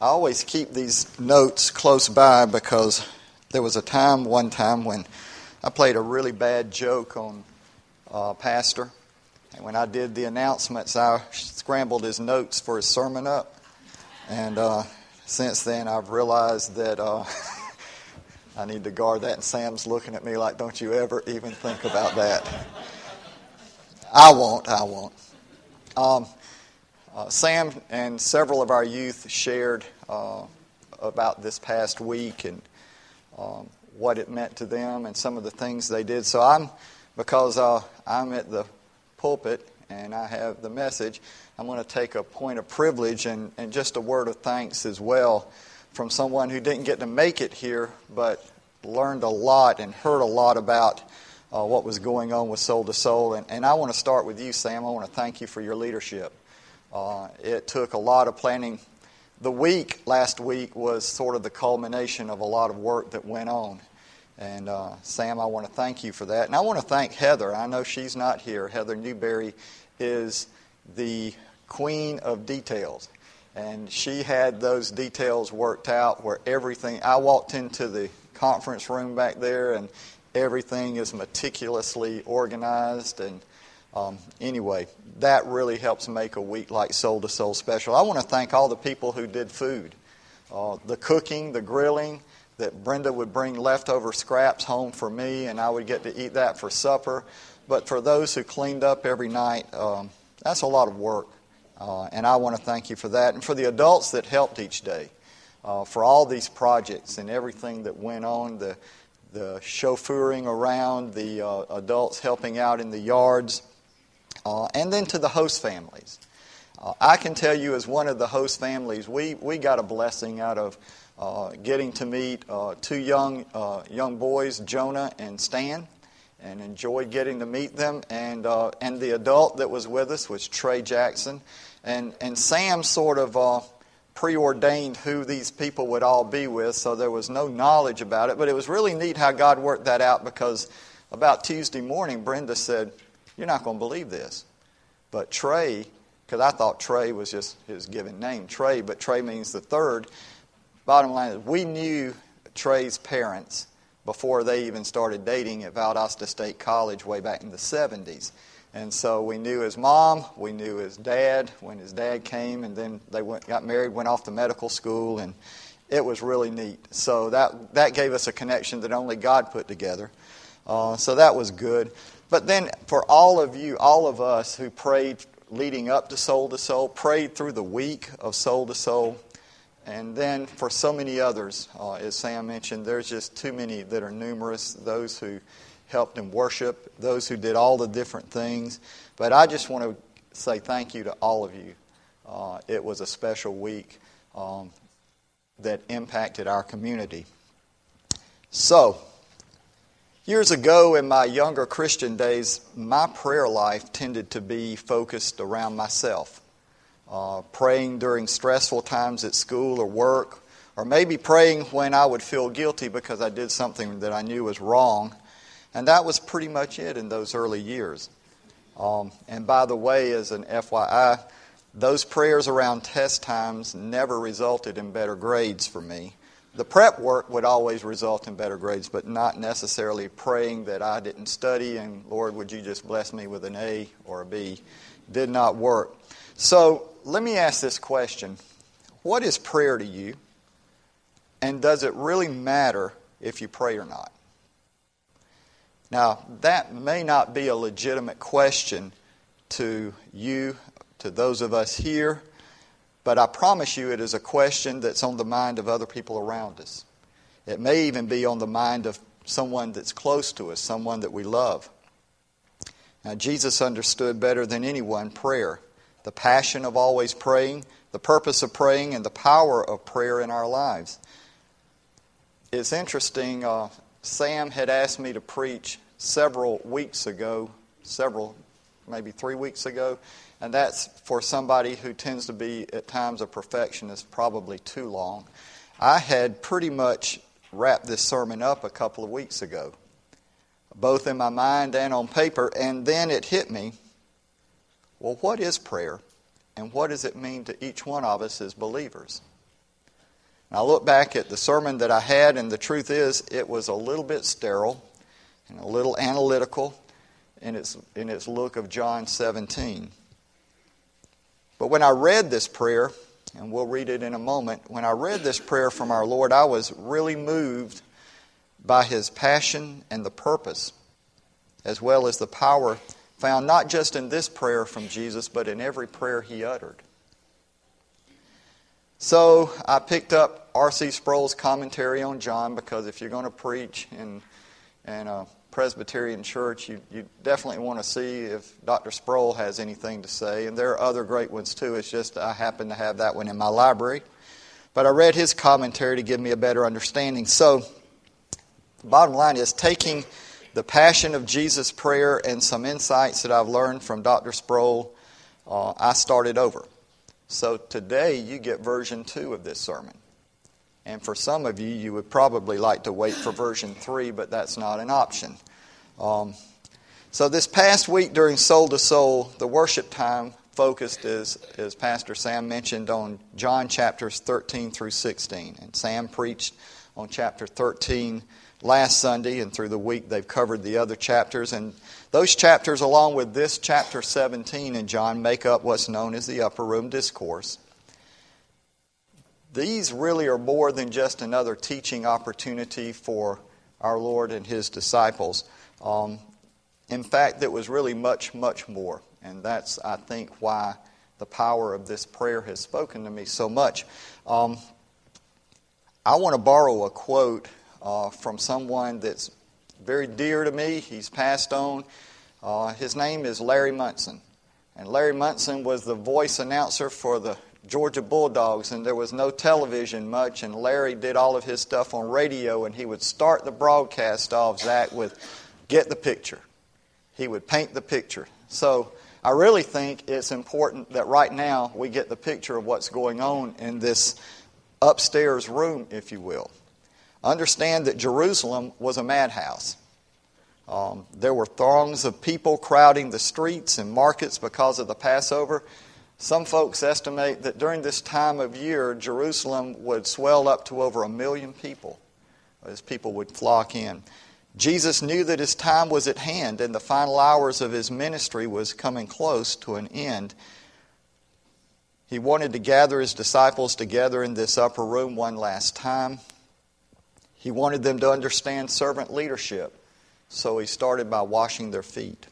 I always keep these notes close by because there was one time when I played a really bad joke on Pastor. And when I did the announcements, I scrambled his notes for his sermon up. And since then, I've realized that I need to guard that. And Sam's looking at me like, don't you ever even think about that. I won't. Sam and several of our youth shared about this past week and what it meant to them and some of the things they did. So because I'm at the pulpit and I have the message, I'm going to take a point of privilege and just a word of thanks as well from someone who didn't get to make it here but learned a lot and heard a lot about what was going on with Soul to Soul. And I want to start with you, Sam. I want to thank you for your leadership. It took a lot of planning. The last week was sort of the culmination of a lot of work that went on. And Sam, I want to thank you for that. And I want to thank Heather. I know she's not here. Heather Newberry is the queen of details. And she had those details worked out where I walked into the conference room back there and everything is meticulously organized. And anyway, that really helps make a week like Soul to Soul special. I want to thank all the people who did food. The cooking, the grilling, that Brenda would bring leftover scraps home for me and I would get to eat that for supper. But for those who cleaned up every night, that's a lot of work. And I want to thank you for that. And for the adults that helped each day, for all these projects and everything that went on, the chauffeuring around, the adults helping out in the yards, and then to the host families. I can tell you as one of the host families, we got a blessing out of getting to meet two young boys, Jonah and Stan, and enjoyed getting to meet them. And the adult that was with us was Trey Jackson. And Sam sort of preordained who these people would all be with, so there was no knowledge about it. But it was really neat how God worked that out, because about Tuesday morning, Brenda said, "You're not going to believe this, but Trey," because I thought Trey was just his given name, Trey, but Trey means the third. Bottom line is, we knew Trey's parents before they even started dating at Valdosta State College way back in the 70s. And so we knew his mom, we knew his dad when his dad came, and then they got married, went off to medical school, and it was really neat. So that gave us a connection that only God put together. So that was good. But then for all of us who prayed leading up to Soul, prayed through the week of Soul to Soul, and then for so many others, as Sam mentioned, there's just too many that are numerous, those who helped in worship, those who did all the different things. But I just want to say thank you to all of you. It was a special week that impacted our community. So, years ago in my younger Christian days, my prayer life tended to be focused around myself. Praying during stressful times at school or work, or maybe praying when I would feel guilty because I did something that I knew was wrong. And that was pretty much it in those early years. And by the way, as an FYI, those prayers around test times never resulted in better grades for me. The prep work would always result in better grades, but not necessarily praying that I didn't study and, Lord, would you just bless me with an A or a B? Did not work. So let me ask this question. What is prayer to you? And does it really matter if you pray or not? Now, that may not be a legitimate question to you, to those of us here, but I promise you it is a question that's on the mind of other people around us. It may even be on the mind of someone that's close to us, someone that we love. Now, Jesus understood better than anyone prayer, the passion of always praying, the purpose of praying, and the power of prayer in our lives. It's interesting, Sam had asked me to preach several weeks ago, maybe 3 weeks ago, and that's for somebody who tends to be at times a perfectionist, probably too long. I had pretty much wrapped this sermon up a couple of weeks ago, both in my mind and on paper, and then it hit me, well, what is prayer, and what does it mean to each one of us as believers? And I look back at the sermon that I had, and the truth is, it was a little bit sterile and a little analytical in its look of John 17. But when I read this prayer, and we'll read it in a moment, when I read this prayer from our Lord, I was really moved by His passion and the purpose, as well as the power found not just in this prayer from Jesus, but in every prayer He uttered. So I picked up R.C. Sproul's commentary on John, because if you're going to preach in a Presbyterian church, you definitely want to see if Dr. Sproul has anything to say. And there are other great ones too. It's just I happen to have that one in my library. But I read his commentary to give me a better understanding. So the bottom line is, taking the passion of Jesus' prayer and some insights that I've learned from Dr. Sproul, I started over. So today you get version 2 of this sermon. And for some of you, you would probably like to wait for version 3, but that's not an option. So this past week during Soul to Soul, the worship time focused, as Pastor Sam mentioned, on John chapters 13 through 16. And Sam preached on chapter 13 last Sunday, and through the week they've covered the other chapters. And those chapters, along with this chapter 17 in John, make up what's known as the Upper Room Discourse. These really are more than just another teaching opportunity for our Lord and His disciples. In fact, it was really much, much more. And that's, I think, why the power of this prayer has spoken to me so much. I want to borrow a quote from someone that's very dear to me. He's passed on. His name is Larry Munson. And Larry Munson was the voice announcer for the Georgia Bulldogs, and there was no television much, and Larry did all of his stuff on radio, and he would start the broadcast off, Zach, with "Get the picture." He would paint the picture. So I really think it's important that right now we get the picture of what's going on in this upstairs room, if you will. Understand that Jerusalem was a madhouse. There were throngs of people crowding the streets and markets because of the Passover. Some folks estimate that during this time of year, Jerusalem would swell up to over 1 million people as people would flock in. Jesus knew that His time was at hand and the final hours of His ministry was coming close to an end. He wanted to gather His disciples together in this upper room one last time. He wanted them to understand servant leadership, so He started by washing their feet.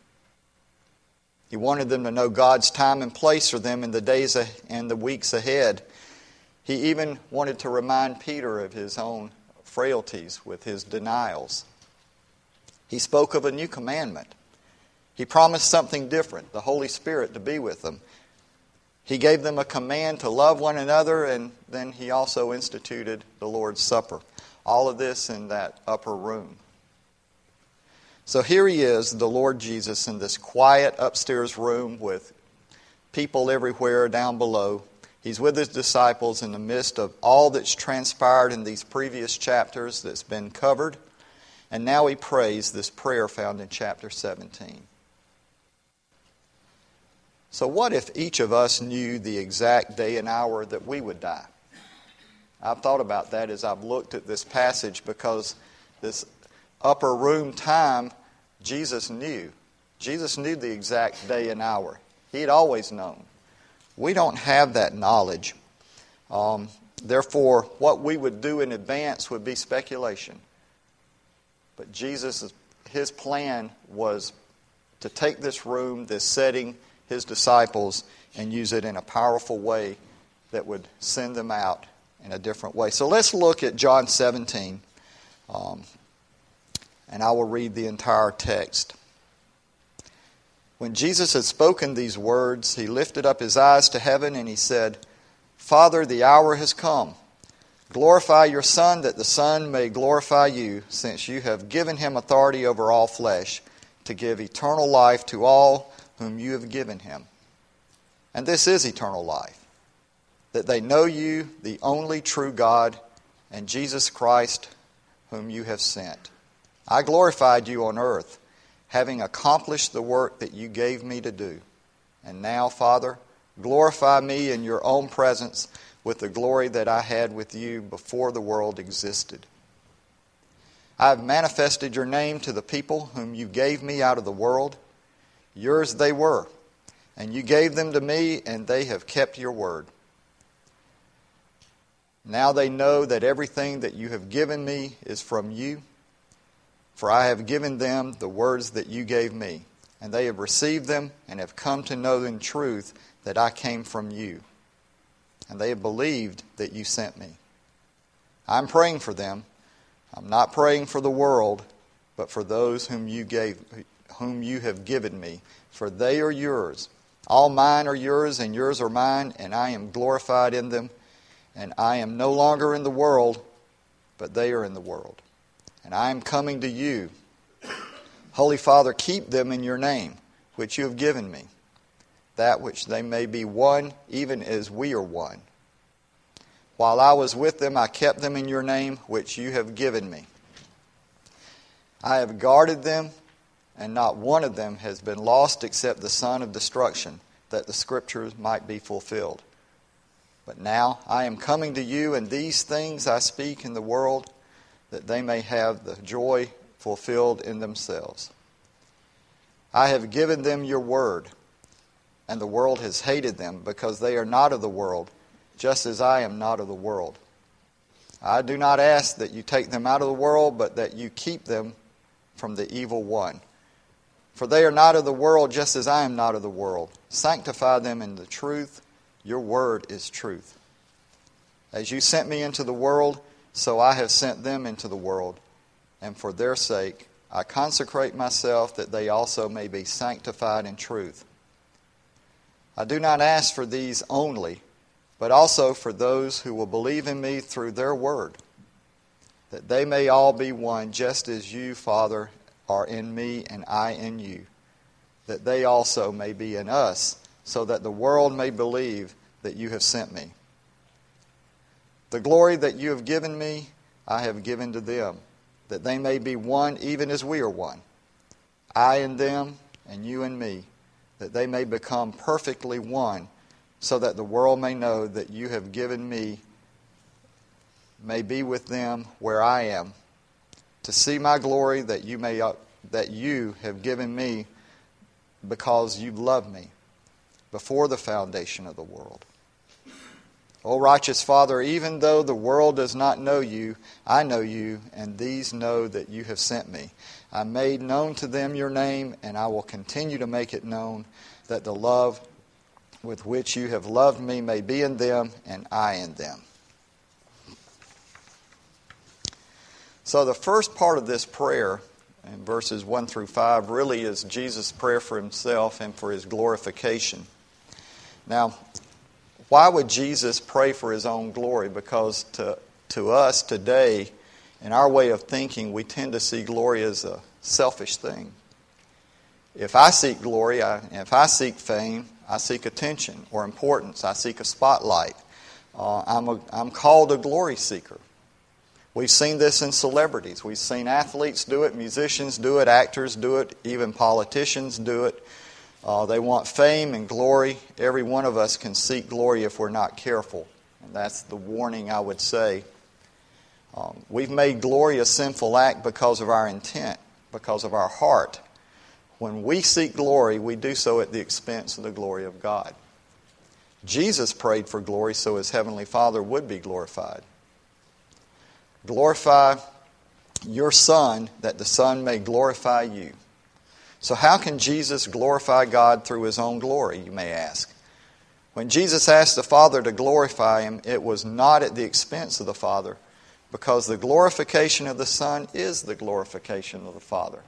He wanted them to know God's time and place for them in the days and the weeks ahead. He even wanted to remind Peter of his own frailties with his denials. He spoke of a new commandment. He promised something different, the Holy Spirit to be with them. He gave them a command to love one another, and then He also instituted the Lord's Supper. All of this in that upper room. So here He is, the Lord Jesus, in this quiet upstairs room with people everywhere down below. He's with His disciples in the midst of all that's transpired in these previous chapters that's been covered. And now He prays this prayer found in chapter 17. So what if each of us knew the exact day and hour that we would die? I've thought about that as I've looked at this passage, because this upper room time, Jesus knew. Jesus knew the exact day and hour. He had always known. We don't have that knowledge. Therefore, what we would do in advance would be speculation. But Jesus, His plan was to take this room, this setting, His disciples, and use it in a powerful way that would send them out in a different way. So let's look at John 17. And I will read the entire text. When Jesus had spoken these words, He lifted up His eyes to heaven and He said, "Father, the hour has come. Glorify Your Son, that the Son may glorify You, since You have given Him authority over all flesh, to give eternal life to all whom You have given Him. And this is eternal life, that they know You, the only true God, and Jesus Christ, whom You have sent. I glorified You on earth, having accomplished the work that You gave Me to do. And now, Father, glorify me in your own presence with the glory that I had with you before the world existed. I have manifested your name to the people whom you gave me out of the world. Yours they were, and you gave them to me, and they have kept your word. Now they know that everything that you have given me is from you, for I have given them the words that you gave me, and they have received them and have come to know in truth that I came from you, and they have believed that you sent me. I'm praying for them. I'm not praying for the world, but for those whom you have given me, for they are yours. All mine are yours, and yours are mine, and I am glorified in them. And I am no longer in the world, but they are in the world. And I am coming to you. Holy Father, keep them in your name, which you have given me, that which they may be one, even as we are one. While I was with them, I kept them in your name, which you have given me. I have guarded them, and not one of them has been lost except the son of destruction, that the Scriptures might be fulfilled. But now I am coming to you, and these things I speak in the world, that they may have the joy fulfilled in themselves. I have given them your word, and the world has hated them, because they are not of the world, just as I am not of the world. I do not ask that you take them out of the world, but that you keep them from the evil one. For they are not of the world, just as I am not of the world. Sanctify them in the truth. Your word is truth. As you sent me into the world, so I have sent them into the world. And for their sake, I consecrate myself, that they also may be sanctified in truth. I do not ask for these only, but also for those who will believe in me through their word, that they may all be one, just as you, Father, are in me and I in you, that they also may be in us, so that the world may believe that you have sent me. The glory that you have given me, I have given to them, that they may be one even as we are one. I in them and you in me, that they may become perfectly one, so that the world may know that you have given me, may be with them where I am, to see my glory that you have given me, because you loved me before the foundation of the world. O righteous Father, even though the world does not know you, I know you, and these know that you have sent me. I made known to them your name, and I will continue to make it known, that the love with which you have loved me may be in them, and I in them. So the first part of this prayer, in verses 1 through 5, really is Jesus' prayer for himself and for his glorification. Now, why would Jesus pray for his own glory? Because to us today, in our way of thinking, we tend to see glory as a selfish thing. If I seek glory, if I seek fame, I seek attention or importance. I seek a spotlight. I'm called a glory seeker. We've seen this in celebrities. We've seen athletes do it, musicians do it, actors do it, even politicians do it. They want fame and glory. Every one of us can seek glory if we're not careful. And that's the warning, I would say. We've made glory a sinful act because of our intent, because of our heart. When we seek glory, we do so at the expense of the glory of God. Jesus prayed for glory so his heavenly Father would be glorified. Glorify your Son, that the Son may glorify you. So how can Jesus glorify God through his own glory, you may ask? When Jesus asked the Father to glorify him, it was not at the expense of the Father, because the glorification of the Son is the glorification of the Father.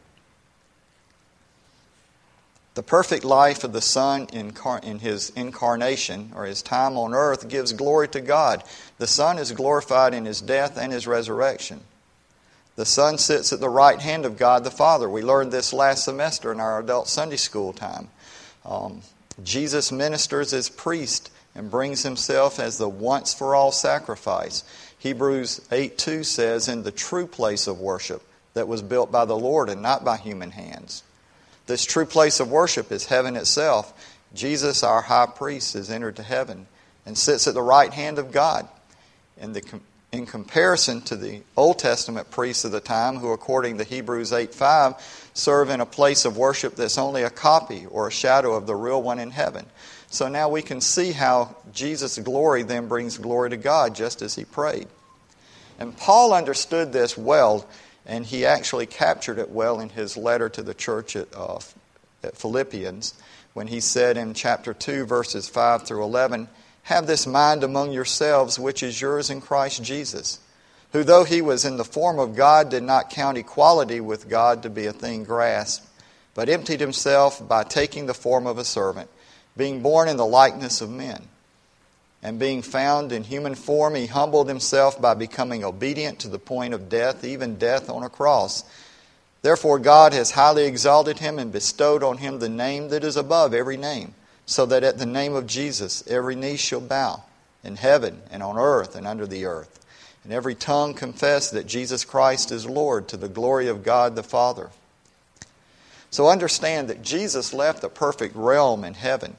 The perfect life of the Son in his incarnation, or his time on earth, gives glory to God. The Son is glorified in his death and his resurrection. The Son sits at the right hand of God the Father. We learned this last semester in our adult Sunday school time. Jesus ministers as priest and brings himself as the once-for-all sacrifice. Hebrews 8:2 says, in the true place of worship that was built by the Lord and not by human hands. This true place of worship is heaven itself, Jesus, our high priest, has entered to heaven and sits at the right hand of God. In comparison to the Old Testament priests of the time, who according to Hebrews 8:5 serve in a place of worship that's only a copy or a shadow of the real one in heaven. So now we can see how Jesus' glory then brings glory to God, just as he prayed. And Paul understood this well, and he actually captured it well in his letter to the church at Philippians, when he said in chapter 2, verses 5 through 11, "Have this mind among yourselves, which is yours in Christ Jesus, who though he was in the form of God, did not count equality with God to be a thing grasped, but emptied himself by taking the form of a servant, being born in the likeness of men. And being found in human form, he humbled himself by becoming obedient to the point of death, even death on a cross. Therefore God has highly exalted him and bestowed on him the name that is above every name, so that at the name of Jesus every knee shall bow, in heaven and on earth and under the earth, and every tongue confess that Jesus Christ is Lord, to the glory of God the Father." So understand that Jesus left the perfect realm in heaven.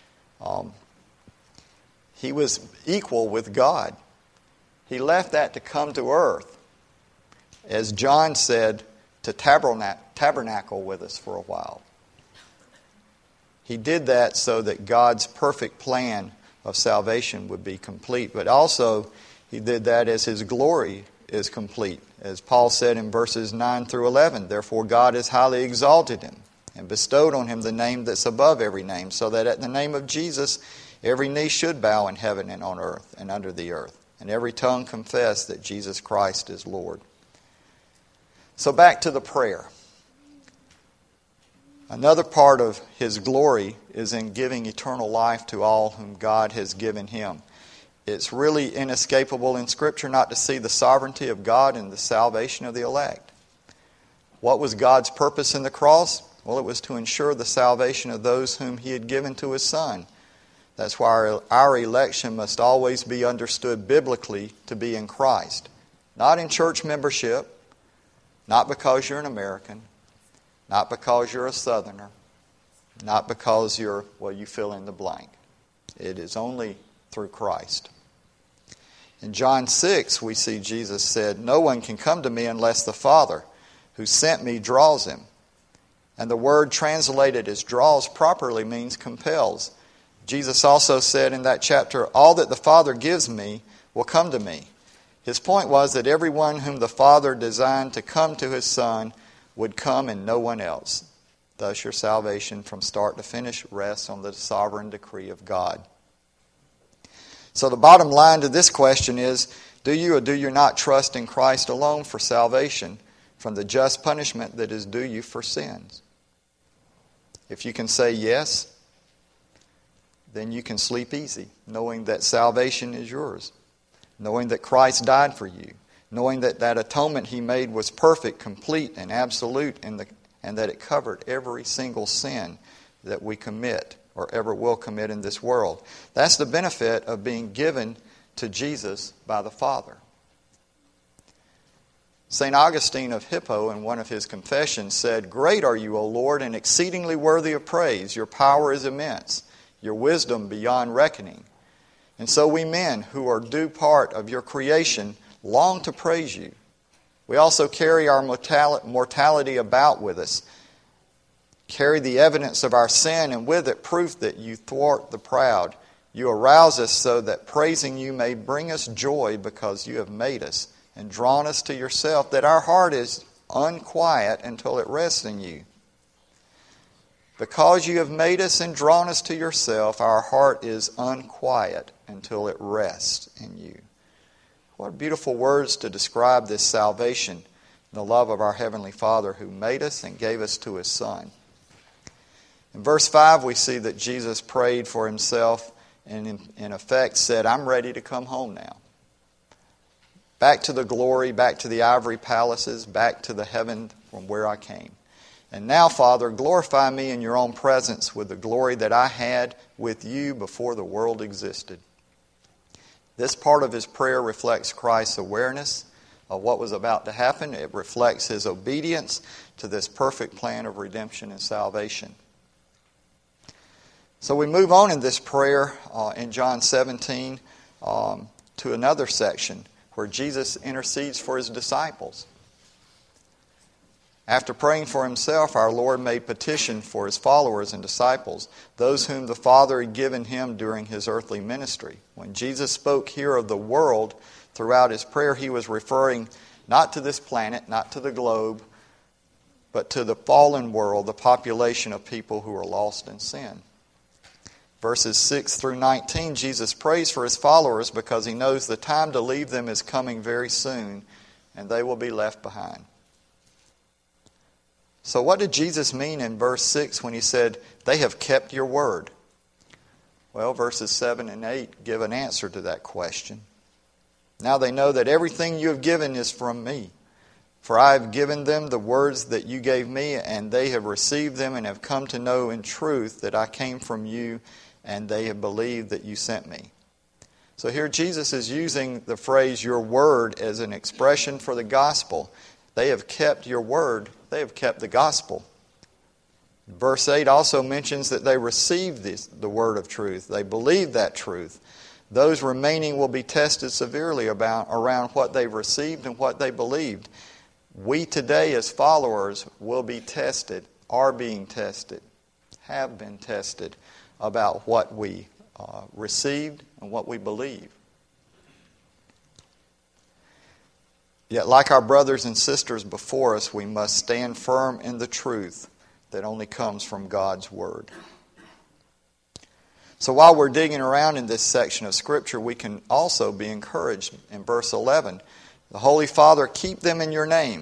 He was equal with God. He left that to come to earth, as John said, to tabernacle with us for a while. He did that so that God's perfect plan of salvation would be complete. But also, he did that as his glory is complete. As Paul said in verses 9 through 11, "Therefore God has highly exalted him and bestowed on him the name that's above every name, so that at the name of Jesus every knee should bow in heaven and on earth and under the earth, and every tongue confess that Jesus Christ is Lord." So back to the prayer. Another part of his glory is in giving eternal life to all whom God has given him. It's really inescapable in Scripture not to see the sovereignty of God and the salvation of the elect. What was God's purpose in the cross? Well, it was to ensure the salvation of those whom he had given to his Son. That's why our election must always be understood biblically to be in Christ. Not in church membership, not because you're an American, not because you're a Southerner, not because you fill in the blank. It is only through Christ. In John 6, we see Jesus said, "No one can come to me unless the Father who sent me draws him." And the word translated as draws properly means compels. Jesus also said in that chapter, "All that the Father gives me will come to me." His point was that everyone whom the Father designed to come to his Son would come and no one else. Thus your salvation from start to finish rests on the sovereign decree of God. So the bottom line to this question is, do you or do you not trust in Christ alone for salvation from the just punishment that is due you for sins? If you can say yes, then you can sleep easy, knowing that salvation is yours, knowing that Christ died for you, knowing that that atonement he made was perfect, complete, and absolute, and that it covered every single sin that we commit or ever will commit in this world. That's the benefit of being given to Jesus by the Father. St. Augustine of Hippo, in one of his confessions, said, "Great are you, O Lord, and exceedingly worthy of praise. Your power is immense, your wisdom beyond reckoning. And so we men, who are due part of your creation, long to praise you. We also carry our mortality about with us, carry the evidence of our sin, and with it proof that you thwart the proud. You arouse us so that praising you may bring us joy, because you have made us and drawn us to yourself, that our heart is unquiet until it rests in you. Because you have made us and drawn us to yourself, our heart is unquiet until it rests in you." What beautiful words to describe this salvation, the love of our Heavenly Father who made us and gave us to his Son. In verse 5, we see that Jesus prayed for himself and in effect said, "I'm ready to come home now. Back to the glory, back to the ivory palaces, back to the heaven from where I came. And now, Father, glorify me in your own presence with the glory that I had with you before the world existed." This part of his prayer reflects Christ's awareness of what was about to happen. It reflects his obedience to this perfect plan of redemption and salvation. So we move on in this prayer in John 17 to another section where Jesus intercedes for his disciples. After praying for himself, our Lord made petition for his followers and disciples, those whom the Father had given him during his earthly ministry. When Jesus spoke here of the world throughout his prayer, he was referring not to this planet, not to the globe, but to the fallen world, the population of people who are lost in sin. Verses 6 through 19, Jesus prays for his followers because he knows the time to leave them is coming very soon, and they will be left behind. So what did Jesus mean in verse 6 when he said, "They have kept your word"? Well, verses 7 and 8 give an answer to that question. Now they know that everything you have given is from me. For I have given them the words that you gave me, and they have received them and have come to know in truth that I came from you, and they have believed that you sent me. So here Jesus is using the phrase "your word" as an expression for the gospel. They have kept your word. They have kept the gospel. Verse 8 also mentions that they received the word of truth. They believe that truth. Those remaining will be tested severely around what they've received and what they believed. We today as followers will be tested, are being tested, have been tested about what we received and what we believe. Yet, like our brothers and sisters before us, we must stand firm in the truth that only comes from God's Word. So while we're digging around in this section of Scripture, we can also be encouraged in verse 11. The Holy Father, keep them in your name.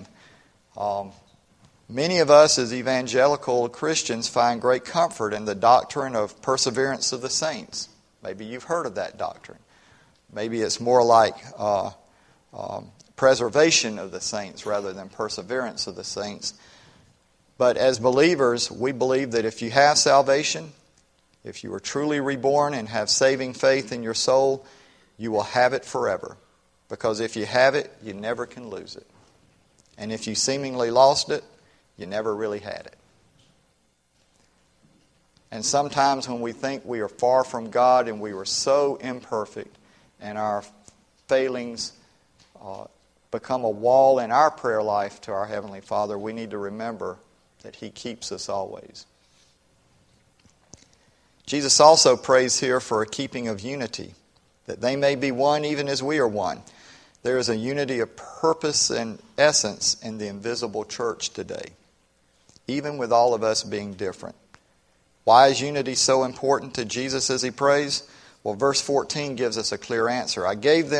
Many of us as evangelical Christians find great comfort in the doctrine of perseverance of the saints. Maybe you've heard of that doctrine. Maybe it's more like preservation of the saints rather than perseverance of the saints. But as believers, we believe that if you have salvation, if you are truly reborn and have saving faith in your soul, you will have it forever. Because if you have it, you never can lose it. And if you seemingly lost it, you never really had it. And sometimes when we think we are far from God and we were so imperfect and our failings become a wall in our prayer life to our Heavenly Father, we need to remember that He keeps us always. Jesus also prays here for a keeping of unity, that they may be one even as we are one. There is a unity of purpose and essence in the invisible church today, even with all of us being different. Why is unity so important to Jesus as He prays? Well, verse 14 gives us a clear answer. I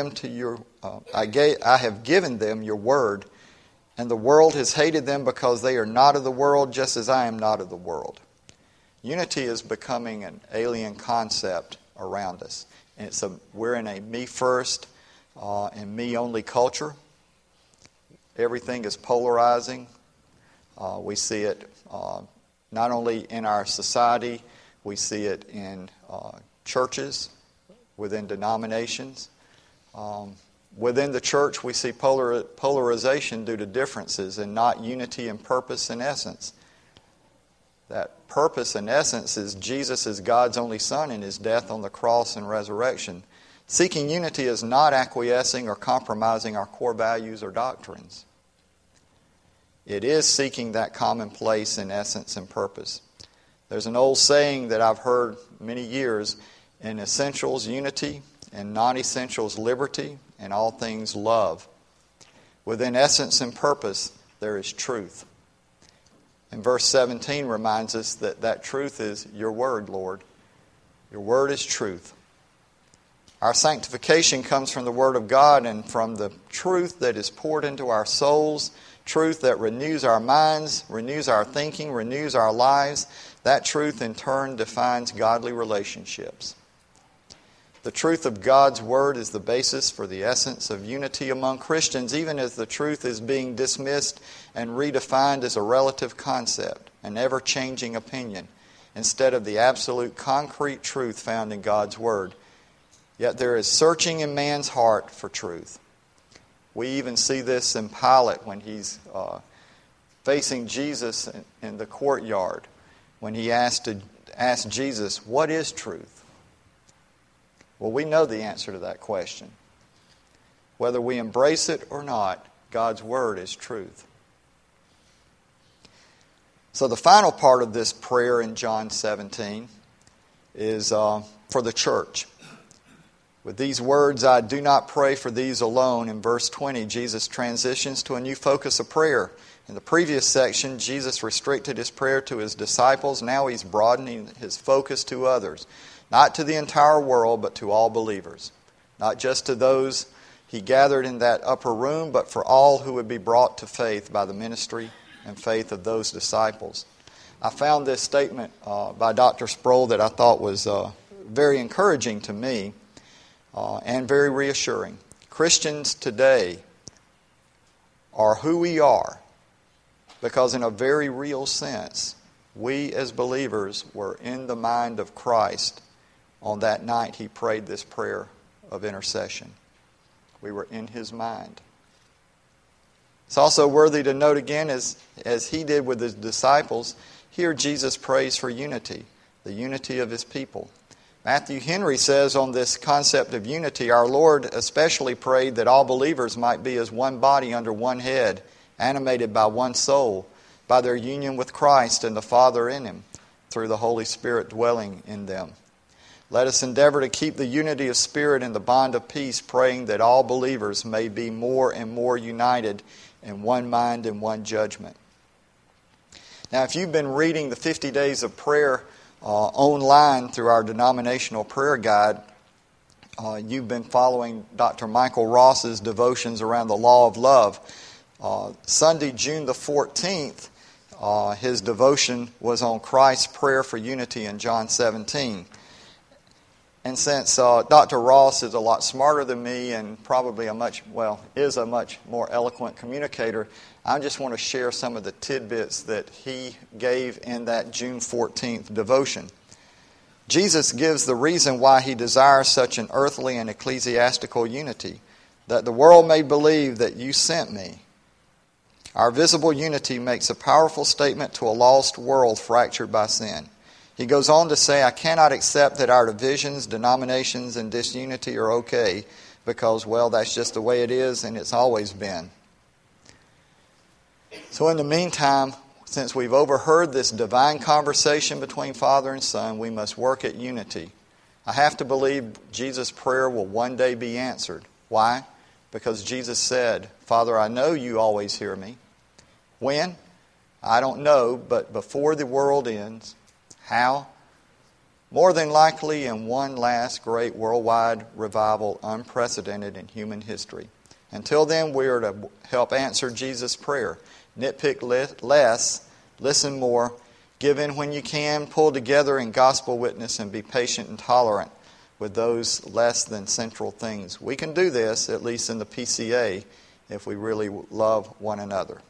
have given them your word, and the world has hated them because they are not of the world, just as I am not of the world. Unity is becoming an alien concept around us. And we're in a me first and me only culture. Everything is polarizing. We see it not only in our society, we see it in churches, within denominations. Within the church, we see polarization due to differences and not unity in purpose and essence. That purpose and essence is Jesus as God's only Son in His death on the cross and resurrection. Seeking unity is not acquiescing or compromising our core values or doctrines. It is seeking that common place in essence and purpose. There's an old saying that I've heard many years: in essentials, unity; in non-essentials, liberty; in all things, love. Within essence and purpose, there is truth. And verse 17 reminds us that that truth is your word, Lord. Your word is truth. Our sanctification comes from the Word of God and from the truth that is poured into our souls, truth that renews our minds, renews our thinking, renews our lives. That truth in turn defines godly relationships. The truth of God's Word is the basis for the essence of unity among Christians, even as the truth is being dismissed and redefined as a relative concept, an ever-changing opinion, instead of the absolute concrete truth found in God's Word. Yet there is searching in man's heart for truth. We even see this in Pilate when he's facing Jesus in the courtyard, when he asked asked Jesus, "What is truth?" Well, we know the answer to that question. Whether we embrace it or not, God's Word is truth. So the final part of this prayer in John 17 is for the church. With these words, "I do not pray for these alone," in verse 20, Jesus transitions to a new focus of prayer. In the previous section, Jesus restricted his prayer to his disciples. Now he's broadening his focus to others. Not to the entire world, but to all believers. Not just to those he gathered in that upper room, but for all who would be brought to faith by the ministry and faith of those disciples. I found this statement by Dr. Sproul that I thought was very encouraging to me and very reassuring. Christians today are who we are because in a very real sense, we as believers were in the mind of Christ on that night he prayed this prayer of intercession. We were in his mind. It's also worthy to note again, as he did with his disciples, here Jesus prays for unity, the unity of his people. Matthew Henry says on this concept of unity, our Lord especially prayed that all believers might be as one body under one head, animated by one soul, by their union with Christ and the Father in him, through the Holy Spirit dwelling in them. Let us endeavor to keep the unity of spirit in the bond of peace, praying that all believers may be more and more united in one mind and one judgment. Now, if you've been reading the 50 Days of Prayer online through our denominational prayer guide, you've been following Dr. Michael Ross's devotions around the law of love. Sunday, June the 14th, his devotion was on Christ's prayer for unity in John 17. And since Dr. Ross is a lot smarter than me and probably is a much more eloquent communicator, I just want to share some of the tidbits that he gave in that June 14th devotion. Jesus gives the reason why he desires such an earthly and ecclesiastical unity, that the world may believe that you sent me. Our visible unity makes a powerful statement to a lost world fractured by sin. He goes on to say, I cannot accept that our divisions, denominations, and disunity are okay because, that's just the way it is and it's always been. So in the meantime, since we've overheard this divine conversation between Father and Son, we must work at unity. I have to believe Jesus' prayer will one day be answered. Why? Because Jesus said, Father, I know you always hear me. When? I don't know, but before the world ends. How? More than likely in one last great worldwide revival unprecedented in human history. Until then, we are to help answer Jesus' prayer. Nitpick less, listen more, give in when you can, pull together in gospel witness, and be patient and tolerant with those less than central things. We can do this, at least in the PCA, if we really love one another.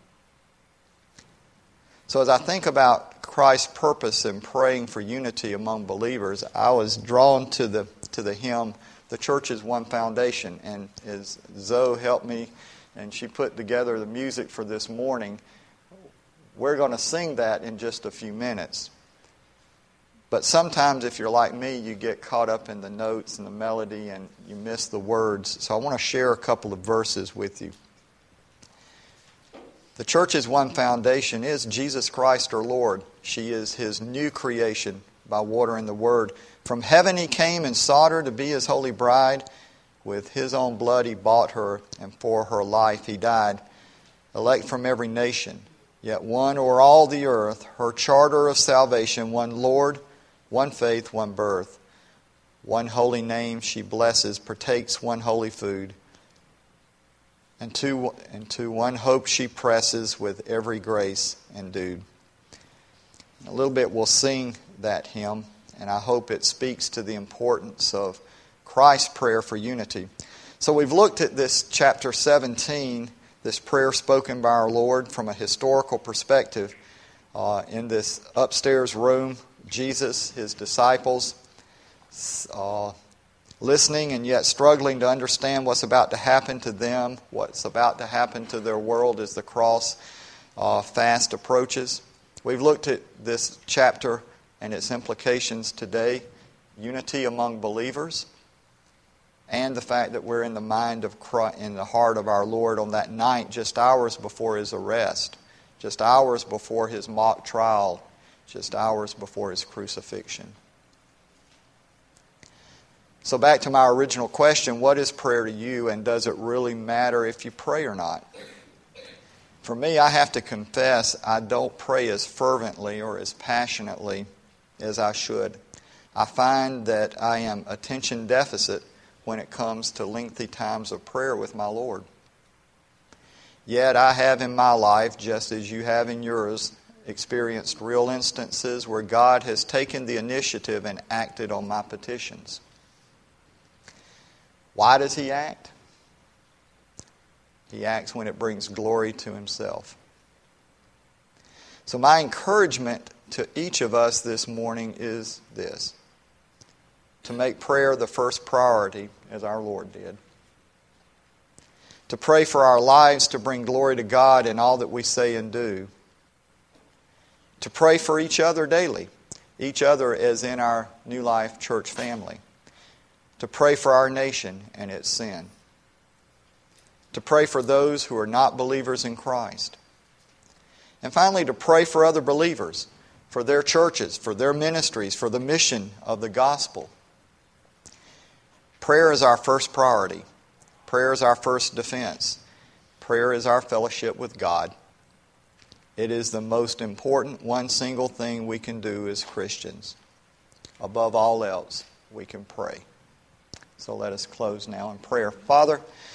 So as I think about Christ's purpose in praying for unity among believers, I was drawn to the hymn, The Church is One Foundation. And as Zoe helped me and she put together the music for this morning, we're going to sing that in just a few minutes. But sometimes if you're like me, you get caught up in the notes and the melody and you miss the words. So I want to share a couple of verses with you. The church's one foundation is Jesus Christ our Lord. She is his new creation by water and the word. From heaven he came and sought her to be his holy bride. With his own blood he bought her, and for her life he died. Elect from every nation, yet one o'er all the earth, her charter of salvation, one Lord, one faith, one birth. One holy name she blesses, partakes one holy food. And to one hope she presses with every grace endued. In a little bit we'll sing that hymn, and I hope it speaks to the importance of Christ's prayer for unity. So we've looked at this chapter 17, this prayer spoken by our Lord from a historical perspective. In this upstairs room, Jesus, his disciples, listening and yet struggling to understand what's about to happen to them, what's about to happen to their world as the cross fast approaches. We've looked at this chapter and its implications today, unity among believers, and the fact that we're in the mind of Christ, in the heart of our Lord on that night, just hours before His arrest, just hours before His mock trial, just hours before His crucifixion. So back to my original question, what is prayer to you, and does it really matter if you pray or not? For me, I have to confess I don't pray as fervently or as passionately as I should. I find that I am attention deficit when it comes to lengthy times of prayer with my Lord. Yet I have in my life, just as you have in yours, experienced real instances where God has taken the initiative and acted on my petitions. Why does He act? He acts when it brings glory to Himself. So my encouragement to each of us this morning is this: to make prayer the first priority, as our Lord did. To pray for our lives to bring glory to God in all that we say and do. To pray for each other daily, each other as in our New Life Church family. To pray for our nation and its sin. To pray for those who are not believers in Christ. And finally, to pray for other believers, for their churches, for their ministries, for the mission of the gospel. Prayer is our first priority. Prayer is our first defense. Prayer is our fellowship with God. It is the most important one single thing we can do as Christians. Above all else, we can pray. So let us close now in prayer. Father,